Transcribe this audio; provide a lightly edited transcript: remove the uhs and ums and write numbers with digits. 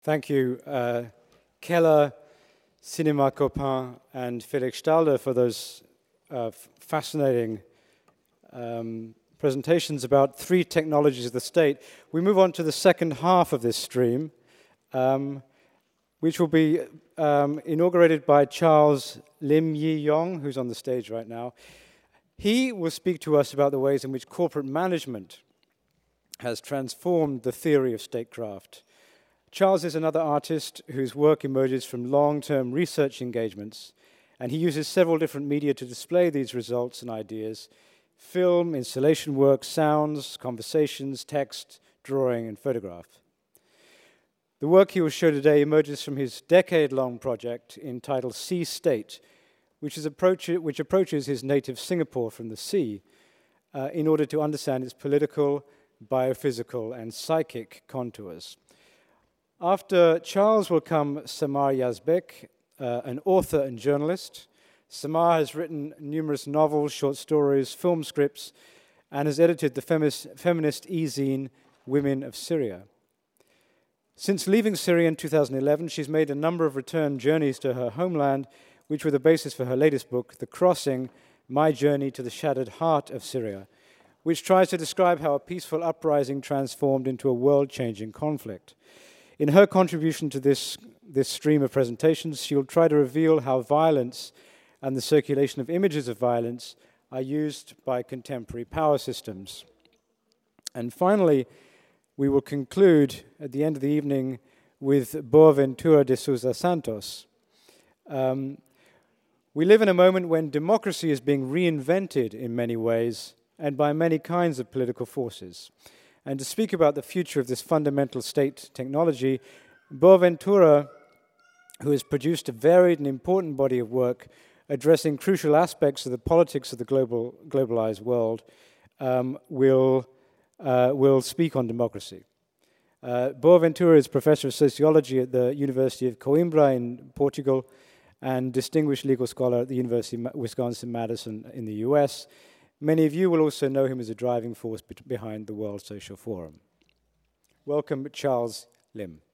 Thank you, Keller, Cinema Copain, and Felix Stalder for those fascinating presentations about three technologies of the state. We move on to the second half of this stream, which will be inaugurated by Charles Lim Yi Yong, who's on the stage right now. He will speak to us about the ways in which corporate management has transformed the theory of statecraft. Charles is another artist whose work emerges from long-term research engagements, and he uses several different media to display these results and ideas: film, installation work, sounds, conversations, text, drawing, and photograph. The work he will show today emerges from his decade-long project entitled Sea State, which approaches his native Singapore from the sea in order to understand its political, biophysical, and psychic contours. After Charles will come Samar Yazbek, an author and journalist. Samar has written numerous novels, short stories, film scripts, and has edited the feminist e-zine Women of Syria. Since leaving Syria in 2011, she's made a number of return journeys to her homeland, which were the basis for her latest book, The Crossing: My Journey to the Shattered Heart of Syria, which tries to describe how a peaceful uprising transformed into a world-changing conflict. In her contribution to this stream of presentations, she'll try to reveal how violence and the circulation of images of violence are used by contemporary power systems. And finally, we will conclude at the end of the evening with Boaventura de Sousa Santos. We live in a moment when democracy is being reinvented in many ways and by many kinds of political forces. And to speak about the future of this fundamental state technology, Boaventura, who has produced a varied and important body of work addressing crucial aspects of the politics of the globalized world, will speak on democracy. Boaventura is professor of sociology at the University of Coimbra in Portugal and distinguished legal scholar at the University of Wisconsin-Madison in the US. Many of you will also know him as a driving force behind the World Social Forum. Welcome, Charles Lim.